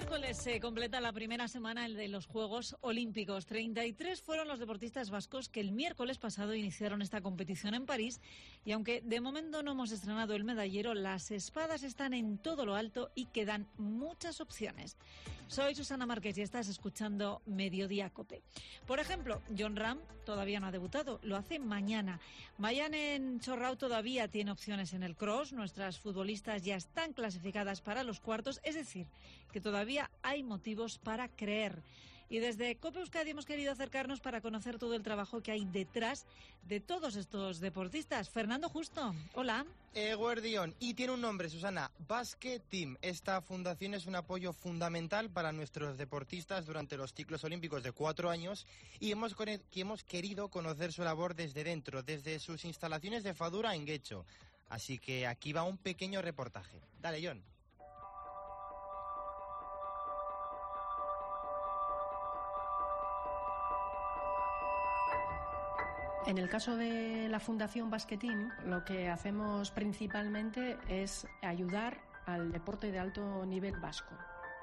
miércoles se completa la primera semana de los Juegos Olímpicos. 33 fueron los deportistas vascos que el miércoles pasado iniciaron esta competición en París y aunque de momento no hemos estrenado el medallero, las espadas están en todo lo alto y quedan muchas opciones. Soy Susana Márquez y estás escuchando Mediodía COPE. Por ejemplo, Jon Ram todavía no ha debutado, lo hace mañana. Mayalen Chorrau todavía tiene opciones en el cross, nuestras futbolistas ya están clasificadas para los cuartos, es decir, que todavía hay motivos para creer. Y desde COPE Euskadi hemos querido acercarnos para conocer todo el trabajo que hay detrás de todos estos deportistas. Fernando Justo, hola. Guardión, y tiene un nombre, Susana, Basque Team. Esta fundación es un apoyo fundamental para nuestros deportistas durante los ciclos olímpicos de 4 años y hemos querido conocer su labor desde dentro, desde sus instalaciones de Fadura en Guecho. Así que aquí va un pequeño reportaje. Dale, Jon. En el caso de la Fundación Basque Team, lo que hacemos principalmente es ayudar al deporte de alto nivel vasco.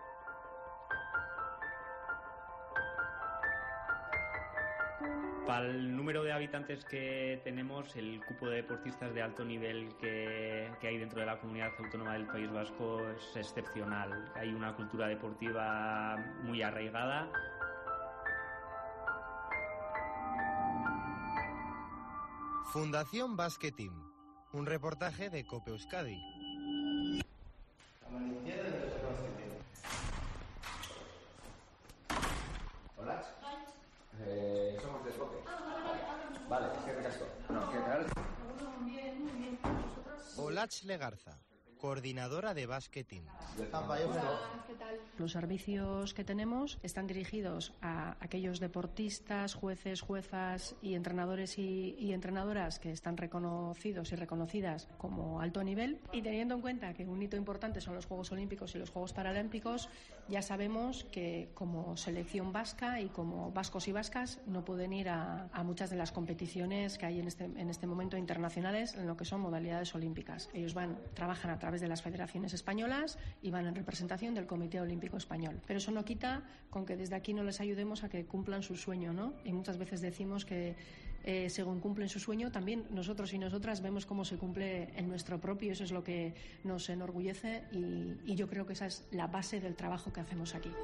Para el número de habitantes que tenemos, el cupo de deportistas de alto nivel que hay dentro de la comunidad autónoma del País Vasco es excepcional. Hay una cultura deportiva muy arraigada. Fundación Basque Team, un reportaje de COPE Euskadi. Hola. Somos de COPE. Vale, es que recasco. No, ¿qué tal? Muy bien. Olach Legarza, coordinadora de Basque Team. Hola, ¿qué tal? Los servicios que tenemos están dirigidos a aquellos deportistas, jueces, juezas y entrenadores y entrenadoras que están reconocidos y reconocidas como alto nivel. Y teniendo en cuenta que un hito importante son los Juegos Olímpicos y los Juegos Paralímpicos, ya sabemos que como selección vasca y como vascos y vascas no pueden ir a muchas de las competiciones que hay en este momento internacionales en lo que son modalidades olímpicas. Ellos trabajan a través de las federaciones españolas y van en representación del Comité Olímpico Español. Pero eso no quita con que desde aquí no les ayudemos a que cumplan su sueño, ¿no? Y muchas veces decimos que según cumplen su sueño, también nosotros y nosotras vemos cómo se cumple el nuestro propio. Eso es lo que nos enorgullece y yo creo que esa es la base del trabajo que hacemos aquí.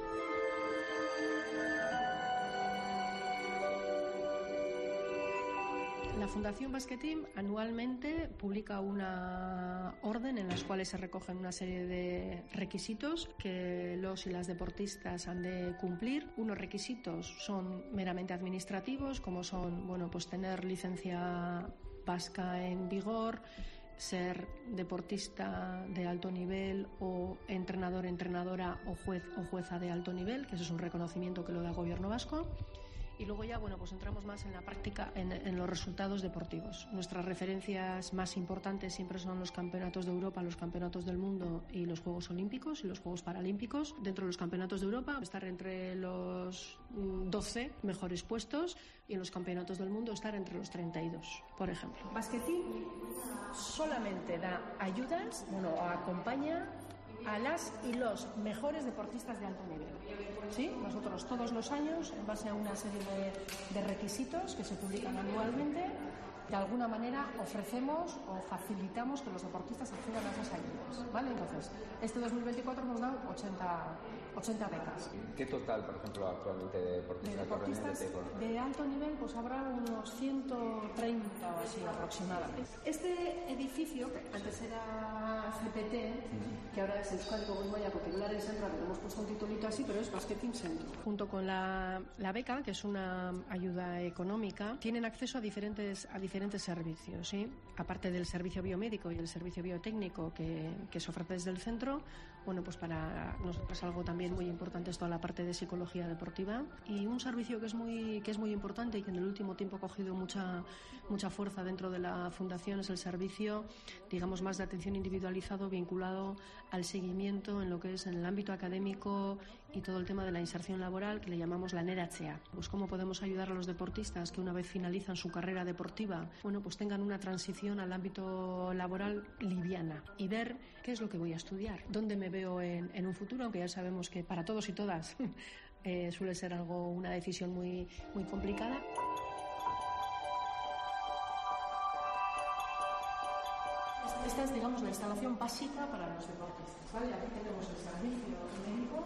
La Fundación Basque Team anualmente publica una orden en las cuales se recogen una serie de requisitos que los y las deportistas han de cumplir. Unos requisitos son meramente administrativos, como son, pues tener licencia vasca en vigor, ser deportista de alto nivel o entrenador, entrenadora o juez o jueza de alto nivel, que eso es un reconocimiento que lo da el Gobierno vasco. Y luego ya, pues entramos más en la práctica, en los resultados deportivos. Nuestras referencias más importantes siempre son los campeonatos de Europa, los campeonatos del mundo y los Juegos Olímpicos y los Juegos Paralímpicos. Dentro de los campeonatos de Europa, estar entre los 12 mejores puestos y en los campeonatos del mundo estar entre los 32, por ejemplo. Basque Team solamente da ayudas, acompaña a las y los mejores deportistas de alto nivel. ¿Sí? Nosotros todos los años, en base a una serie de requisitos que se publican anualmente, de alguna manera ofrecemos o facilitamos que los deportistas accedan a esas ayudas, ¿vale? Entonces, este 2024 nos dan 80 becas. ¿Qué total, por ejemplo, actualmente de deportistas de alto nivel? Pues habrá unos 130 o así aproximadamente. Este edificio, que antes era CPT, que ahora es Euskadi Comunidad Popular Centro, le hemos puesto un titulito así, pero es Basque Team Centro. Junto con la beca, que es una ayuda económica, tienen acceso a diferentes servicios, ¿sí? Aparte del servicio biomédico y el servicio biotécnico que se ofrece desde el centro, pues para nosotros algo también muy importante es toda la parte de psicología deportiva, y un servicio que es muy importante y que en el último tiempo ha cogido mucha fuerza dentro de la fundación es el servicio, digamos, más de atención individualizado vinculado al seguimiento en lo que es en el ámbito académico y todo el tema de la inserción laboral, que le llamamos la NERATZEA. Pues cómo podemos ayudar a los deportistas que una vez finalizan su carrera deportiva, pues tengan una transición al ámbito laboral liviana y ver qué es lo que voy a estudiar, dónde me me veo en un futuro, aunque ya sabemos que para todos y todas suele ser una decisión muy, muy complicada. Esta es, digamos, la instalación básica para los deportistas, ¿vale? Aquí tenemos el servicio médico,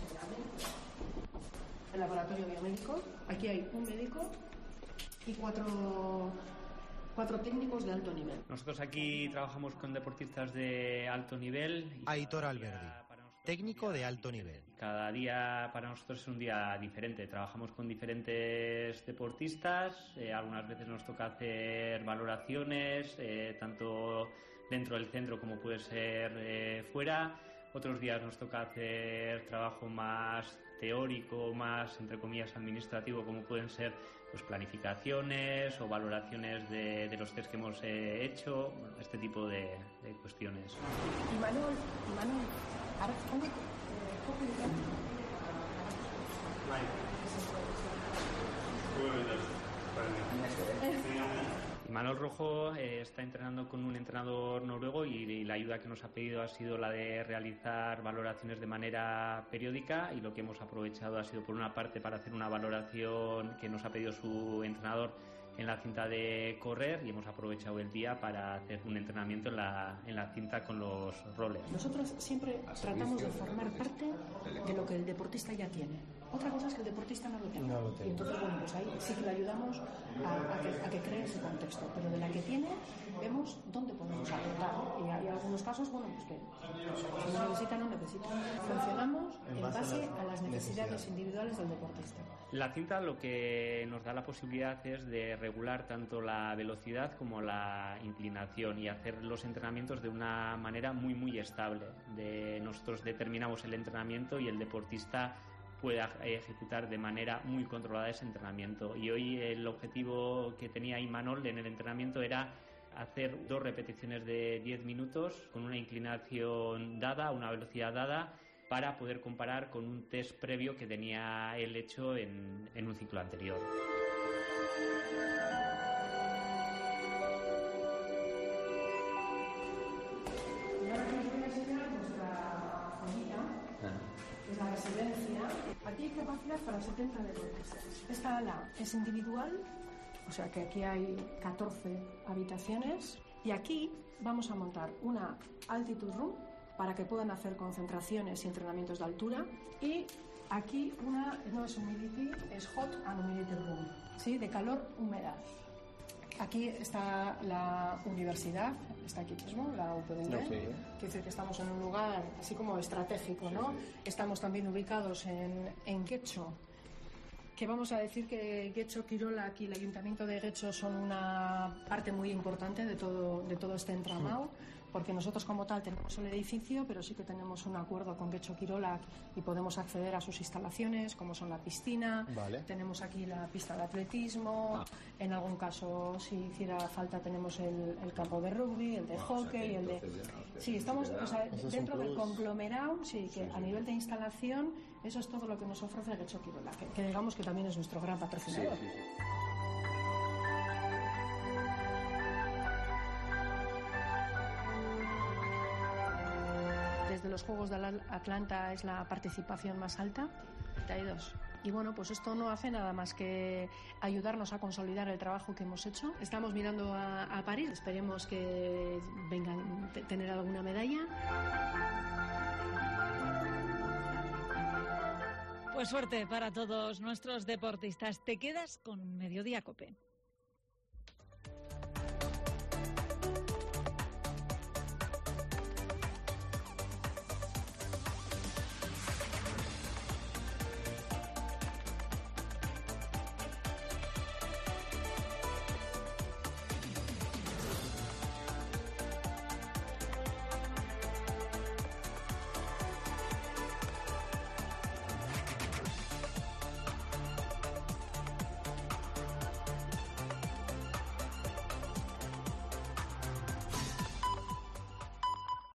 el laboratorio biomédico. Aquí hay un médico y cuatro técnicos de alto nivel. Nosotros aquí trabajamos con deportistas de alto nivel. Aitor Alberdi, técnico de alto nivel. Cada día para nosotros es un día diferente. Trabajamos con diferentes deportistas. Algunas veces nos toca hacer valoraciones, tanto dentro del centro como puede ser fuera. Otros días nos toca hacer trabajo más teórico, más, entre comillas, administrativo, como pueden ser pues planificaciones o valoraciones de los test que hemos hecho, este tipo de cuestiones. Y Manuel, ahora coge Manuel Rojo está entrenando con un entrenador noruego y la ayuda que nos ha pedido ha sido la de realizar valoraciones de manera periódica, y lo que hemos aprovechado ha sido, por una parte, para hacer una valoración que nos ha pedido su entrenador en la cinta de correr, y hemos aprovechado el día para hacer un entrenamiento en la cinta con los roles. Nosotros siempre tratamos de formar parte de lo que el deportista ya tiene. Otra cosa es que el deportista no lo tenga. Y entonces, bueno, pues ahí sí que le ayudamos a que cree ese contexto. Pero de la que tiene, vemos dónde podemos aportar. Y hay algunos casos, bueno, pues que si no necesita, no necesita. Funcionamos en base a las necesidades individuales del deportista. La cinta lo que nos da la posibilidad es de regular tanto la velocidad como la inclinación y hacer los entrenamientos de una manera muy, muy estable. Nosotros determinamos el entrenamiento y el deportista pueda ejecutar de manera muy controlada ese entrenamiento. Y hoy el objetivo que tenía Imanol en el entrenamiento era hacer 2 repeticiones de 10 minutos con una inclinación dada, una velocidad dada, para poder comparar con un test previo que tenía él hecho en un ciclo anterior. Y ahora aquí os voy a enseñar nuestra joyita, que es la residencia. Aquí hay capacidad para 70 deportistas. Esta ala es individual, o sea que aquí hay 14 habitaciones, y aquí vamos a montar una altitude room para que puedan hacer concentraciones y entrenamientos de altura, y aquí no es humidity, es hot and humidity room, ¿sí? De calor, humedad. Aquí está la universidad, está aquí mismo, la UPV. Quiere decir que estamos en un lugar así como estratégico, ¿no? Estamos también ubicados en Getxo, que vamos a decir que Getxo, Kirolak y el Ayuntamiento de Getxo son una parte muy importante de todo este entramado, porque nosotros como tal tenemos el edificio, pero sí que tenemos un acuerdo con Getxo Kirolak y podemos acceder a sus instalaciones, como son la piscina, tenemos aquí la pista de atletismo, en algún caso, si hiciera falta, tenemos el campo de rugby, el de hockey, el de... Sí, estamos dentro del conglomerado, sí, que a nivel de instalación, eso es todo lo que nos ofrece Getxo Kirolak, que digamos que también es nuestro gran patrocinador. Sí. Desde los Juegos de Atlanta es la participación más alta, 32. Y bueno, pues esto no hace nada más que ayudarnos a consolidar el trabajo que hemos hecho. Estamos mirando a París, esperemos que vengan a tener alguna medalla. Pues suerte para todos nuestros deportistas. Te quedas con Mediodía COPE.